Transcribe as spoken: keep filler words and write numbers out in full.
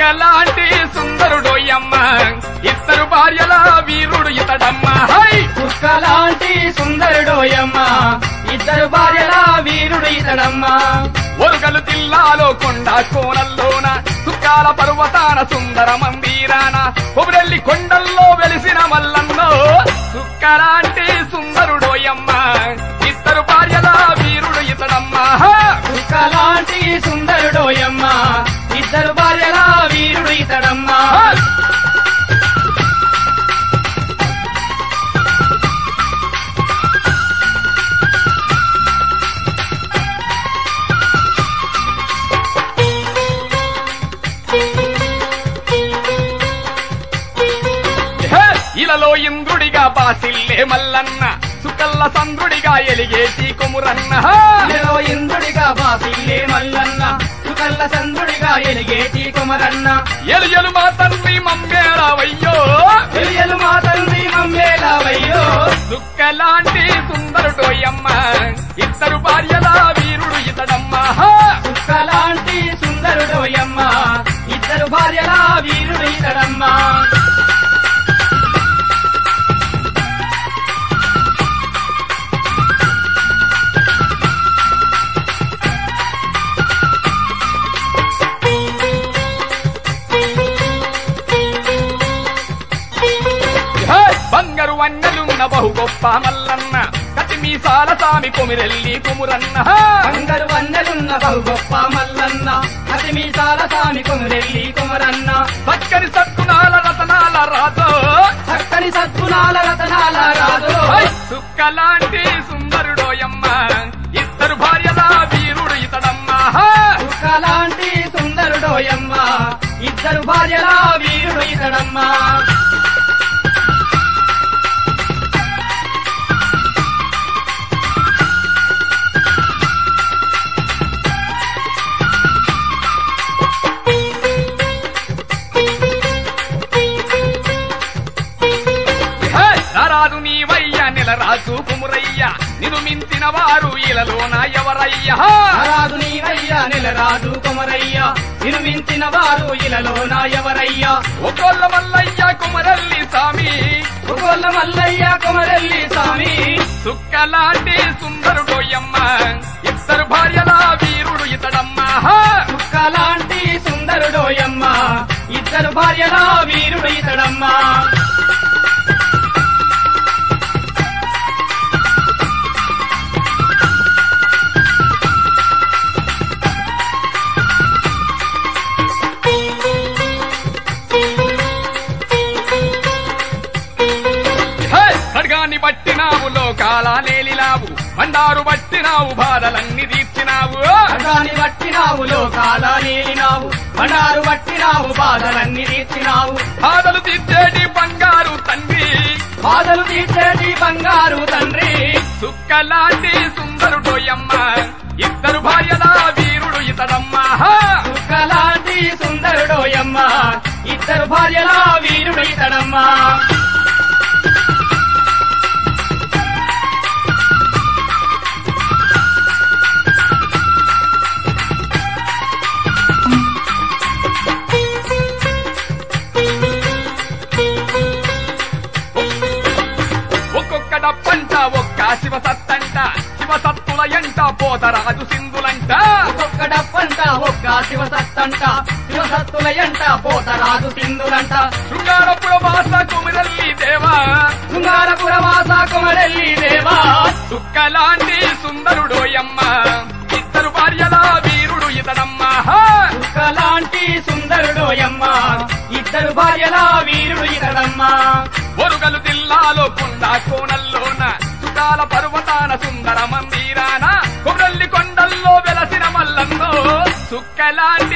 సుక్కలాంటి సుందరుడోయమ్మ ఇద్దరు భార్యల వీరుడు ఇతడమ్మ సుక్కలాంటి సుందరుడోయమ్మ ఇద్దరు భార్యల వీరుడు ఇతడమ్మ ఒరుగలు జిల్లాలో కొండ కోనల్లోన సుక్కాల పర్వతాన సుందర మందిరాన కొబరెల్లి కొండల్లో వెలిసిన మల్లన్నో సుక్కలాంటి సుందరుడోయమ్మ ఇద్దరు భార్యల వీరుడు ఇతడమ్మ సుక్కలాంటి సుందరుడోయమ్మ ఇద్దరు భార్యల వీరుడు ఇతడమ్మ ఇలలో ఇంద్రుడిగా బాసిల్లే మల్లన్న సుకల్ల సంద్రుడిగా ఎలిగేటి కొమురన్న ఇలలో ఇంద్రుడిగా బాసిల్లే మల్లన్న సుకల్ల సంద్రుడిగా ఎలిగేటి కొమరన్న ఎలుయలు మా తండ్రి మమ్మేరావయ్యో ఎలియలు మా తండ్రి మమ్మేలావయ్యో సుక్కలాంటి సుందరుడోయమ్మ ఇద్దరు భార్యల వీరుడు ఇతడమ్మ సుక్కలాంటి సుందరుడోయమ్మ ఇద్దరు భార్యల వీరుడు ఇతడమ్మ బంగారు వన్నెలున్న బహు గొప్ప మల్లన్న కటి మీసాల సామి కొమిరెల్లి కుమురన్న బంగారు వన్నెలున్న బహు గొప్ప మల్లన్న అతి మీసాల సామి కొమరెల్లి కొమరన్న చక్కని సత్తునాల రతనాల రాజో చక్కని సద్గుణాల రతనాల రాజు సుక్కలాంటి సుందరుడోయమ్మ ఇద్దరు భార్యల వీరుడు ఇతడమ్మ సుక్కలాంటి సుందరుడోయమ్మ ఇద్దరు భార్యల వీరుడు ఇతడమ్మ రారాదు నీవయ్య నెలరాజు కుమురయ్య నిన్ను మించిన వారు ఇలలోన ఎవరయ్యా రాదు నీవయ్య నెలరాజు కొమరయ్య నిర్మించిన వారు ఇలలోన ఎవరయ్యా ఒకోళ్ళ మల్లయ్య కుమరల్లి సామి ఒకోళ్ళ మల్లయ్య కొమరెల్లి స్వామి సుక్కలాంటి సుందరుడోయమ్మ ఇద్దరు భార్యల వీరుడు ఇతడమ్మ సుక్కలాంటి సుందరుడోయమ్మ ఇద్దరు భార్యల వీరుడు ఇతడమ్మ ఖడ్గాన్ని బట్టినావు లోకాల నేలినావు మండారు బట్టినావు బాధలన్నీ తీర్చినావు ఖడ్గాన్ని బట్టినావు లోకాల నేలినావు బండారు బట్టినావు బాధలన్నీ తీర్చినావు బాధలు తీర్చేటి బంగారు తండ్రి బాధలు తీర్చేటి బంగారు తండ్రి సుక్కలాంటి సుందరుడోయమ్మ ఇద్దరు భార్యల వీరుడు ఇతడమ్మ సుక్కలాంటి సుందరుడోయమ్మ ఇద్దరు భార్యల వీరుడు ఇతడమ్మ ఒక్కొక్క డప్పంట ఒక్క శివ సత్తంట శివ సత్తుల ఎంట పోతరాజు సింధులంట ఒక్కొక్క డప్పంట ఒక్క శివ సత్తంట శివ సత్తుల ఎంట పోతరాజు సింధులంట శృంగారపుర వాస కుమిరల్లి దేవా శృంగారపుర వాస కొమరెల్లి దేవా సుక్కలాంటి సుందరుడోయమ్మ ఇద్దరు భార్యల వీరుడు ఇతడమ్మ సుక్కలాంటి సుందరుడోయమ్మ ఇద్దరు భార్యల వీరుడు ఇతడమ్మ ఒరుగలు జిల్లాలో కొండ కోనల్లోన సుకాల పర్వతాన సుందర మందిరాన కొమరల్లి కొండల్లో వెలసిన మల్లన్నో సుక్కలాంటి